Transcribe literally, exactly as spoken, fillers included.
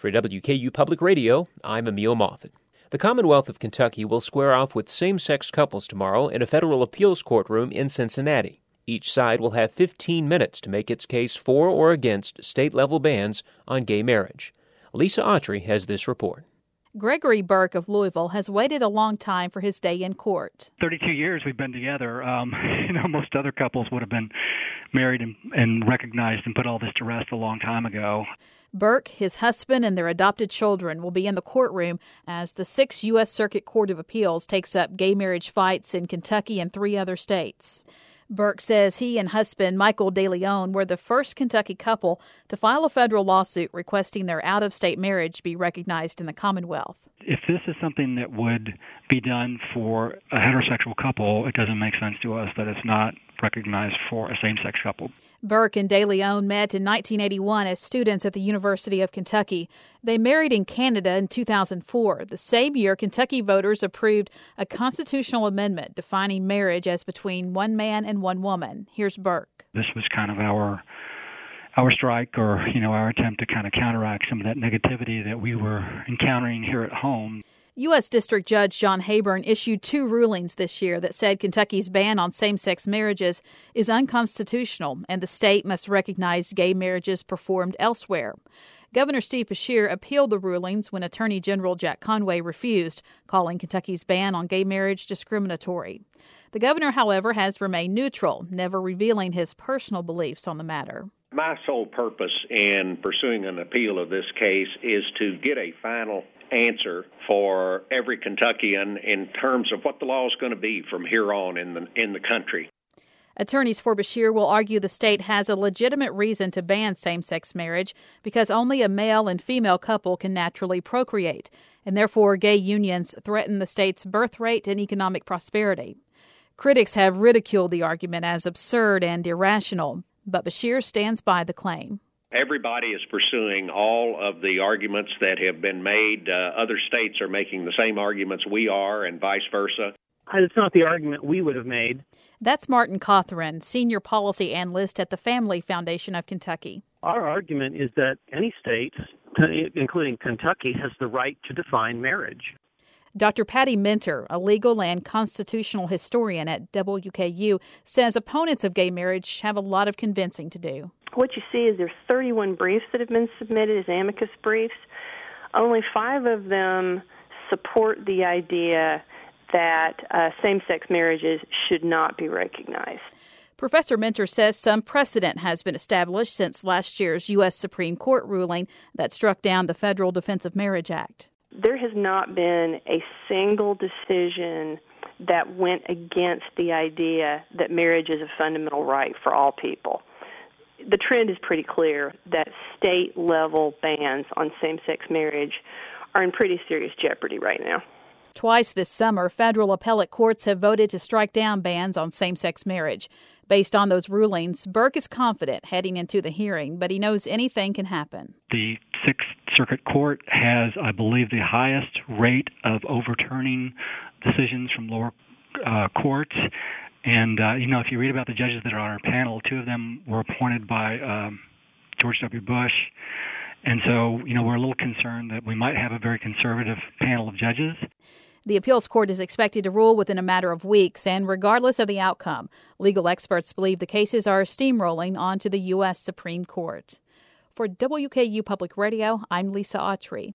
For W K U Public Radio, I'm Emil Moffitt. The Commonwealth of Kentucky will square off with same-sex couples tomorrow in a federal appeals courtroom in Cincinnati. Each side will have fifteen minutes to make its case for or against state-level bans on gay marriage. Lisa Autry has this report. Gregory Burke of Louisville has waited a long time for his day in court. thirty-two years we've been together. Um, you know, most other couples would have been married and, and recognized and put all this to rest a long time ago. Burke, his husband, and their adopted children will be in the courtroom as the Sixth U S Circuit Court of Appeals takes up gay marriage fights in Kentucky and three other states. Burke says he and husband Michael DeLeon were the first Kentucky couple to file a federal lawsuit requesting their out-of-state marriage be recognized in the Commonwealth. If this is something that would be done for a heterosexual couple, it doesn't make sense to us that it's not recognized for a same-sex couple. Burke and DeLeon met in nineteen eighty-one as students at the University of Kentucky. They married in Canada in two thousand four. The same year, Kentucky voters approved a constitutional amendment defining marriage as between one man and one woman. Here's Burke. This was kind of our our strike, or, you know, our attempt to kind of counteract some of that negativity that we were encountering here at home. U S District Judge John Hayburn issued two rulings this year that said Kentucky's ban on same-sex marriages is unconstitutional and the state must recognize gay marriages performed elsewhere. Governor Steve Beshear appealed the rulings when Attorney General Jack Conway refused, calling Kentucky's ban on gay marriage discriminatory. The governor, however, has remained neutral, never revealing his personal beliefs on the matter. My sole purpose in pursuing an appeal of this case is to get a final answer for every Kentuckian in terms of what the law is going to be from here on in the in the country. Attorneys for Beshear will argue the state has a legitimate reason to ban same-sex marriage because only a male and female couple can naturally procreate, and therefore gay unions threaten the state's birth rate and economic prosperity. Critics have ridiculed the argument as absurd and irrational, but Beshear stands by the claim. Everybody is pursuing all of the arguments that have been made. Uh, other states are making the same arguments we are, and vice versa. It's not the argument we would have made. That's Martin Cothran, senior policy analyst at the Family Foundation of Kentucky. Our argument is that any state, including Kentucky, has the right to define marriage. Doctor Patty Minter, a legal and constitutional historian at W K U, says opponents of gay marriage have a lot of convincing to do. What you see is there's thirty-one briefs that have been submitted as amicus briefs. Only five of them support the idea that uh, same-sex marriages should not be recognized. Professor Minter says some precedent has been established since last year's U S Supreme Court ruling that struck down the Federal Defense of Marriage Act. There has not been a single decision that went against the idea that marriage is a fundamental right for all people. The trend is pretty clear that state-level bans on same-sex marriage are in pretty serious jeopardy right now. Twice this summer, federal appellate courts have voted to strike down bans on same-sex marriage. Based on those rulings, Burke is confident heading into the hearing, but he knows anything can happen. The Sixth Circuit Court has, I believe, the highest rate of overturning decisions from lower uh, courts. And, uh, you know, if you read about the judges that are on our panel, two of them were appointed by um, George W. Bush. And so, you know, we're a little concerned that we might have a very conservative panel of judges. The appeals court is expected to rule within a matter of weeks, and regardless of the outcome, legal experts believe the cases are steamrolling onto the U S Supreme Court. For W K U Public Radio, I'm Lisa Autry.